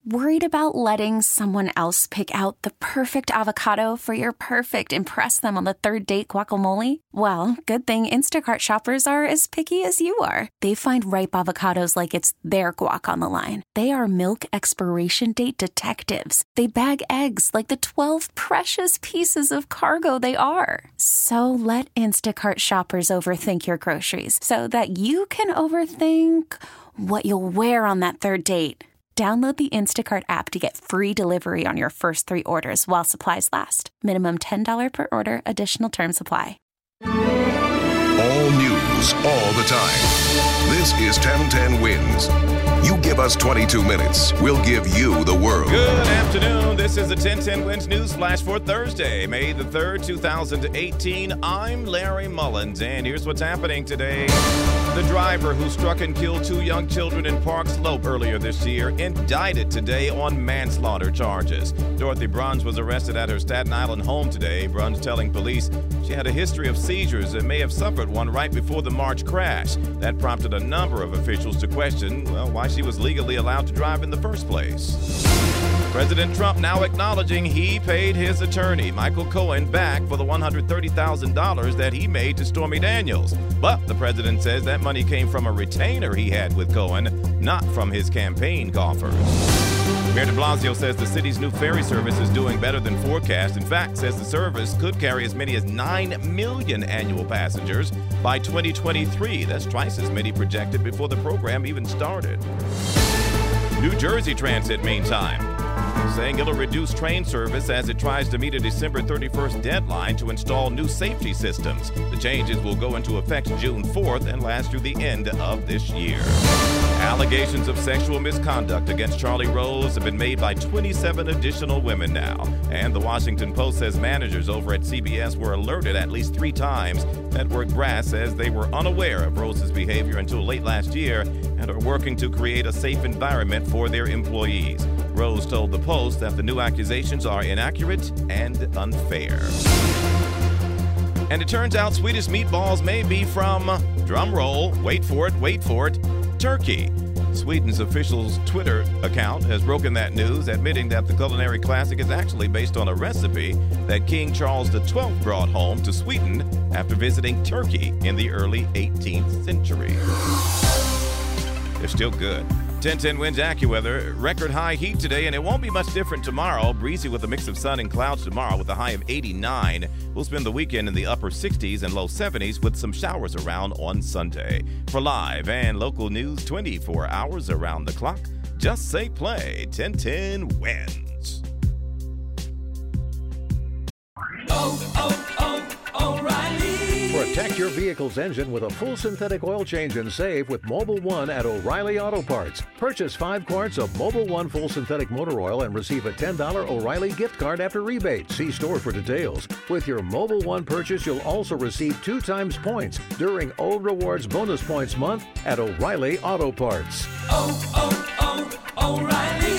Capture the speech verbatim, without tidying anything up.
Worried about letting someone else pick out the perfect avocado for your perfect impress them on the third date guacamole? Well, good thing Instacart shoppers are as picky as you are. They find ripe avocados like it's their guac on the line. They are milk expiration date detectives. They bag eggs like the twelve precious pieces of cargo they are. So let Instacart shoppers overthink your groceries so that you can overthink what you'll wear on that third date. Download the Instacart app to get free delivery on your first three orders while supplies last. Minimum ten dollars per order. Additional terms apply. All news, all the time. This is ten ten Wins. You give us twenty-two minutes, we'll give you the world. Good afternoon. This is the ten ten Wins News Flash for Thursday, May the third, two thousand eighteen. I'm Larry Mullins, and here's what's happening today. The driver who struck and killed two young children in Park Slope earlier this year indicted today on manslaughter charges. Dorothy Bruns was arrested at her Staten Island home today. Bruns telling police she had a history of seizures and may have suffered one right before the March crash. That prompted a number of officials to question, well, why she was legally allowed to drive in the first place. President Trump now acknowledging he paid his attorney, Michael Cohen, back for the one hundred thirty thousand dollars that he made to Stormy Daniels. But the president says that money came from a retainer he had with Cohen, not from his campaign coffers. Mayor de Blasio says the city's new ferry service is doing better than forecast. In fact, says the service could carry as many as nine million annual passengers by twenty twenty-three. That's twice as many projected before the program even started. New Jersey Transit, meantime, saying it'll reduce train service as it tries to meet a December thirty-first deadline to install new safety systems. The changes will go into effect June fourth and last through the end of this year. Allegations of sexual misconduct against Charlie Rose have been made by twenty-seven additional women now. And the Washington Post says managers over at C B S were alerted at least three times. Network Brass says they were unaware of Rose's behavior until late last year and are working to create a safe environment for their employees. Rose told the Post that the new accusations are inaccurate and unfair. And it turns out Swedish meatballs may be from, drum roll, wait for it, wait for it, Turkey. Sweden's official's Twitter account has broken that news, admitting that the culinary classic is actually based on a recipe that King Charles the twelfth brought home to Sweden after visiting Turkey in the early eighteenth century. They're still good. ten ten Wins AccuWeather. Record high heat today, and it won't be much different tomorrow. Breezy with a mix of sun and clouds tomorrow with a high of eighty-nine. We'll spend the weekend in the upper sixties and low seventies with some showers around on Sunday. For live and local news twenty-four hours around the clock, just say play. ten ten Wins. Oh, oh, oh, O'Reilly. Protect your vehicle's engine with a full synthetic oil change and save with Mobil one at O'Reilly Auto Parts. Purchase five quarts of Mobil one full synthetic motor oil and receive a ten dollars O'Reilly gift card after rebate. See store for details. With your Mobil one purchase, you'll also receive two times points during O Rewards Bonus Points Month at O'Reilly Auto Parts. Oh, oh, oh, O'Reilly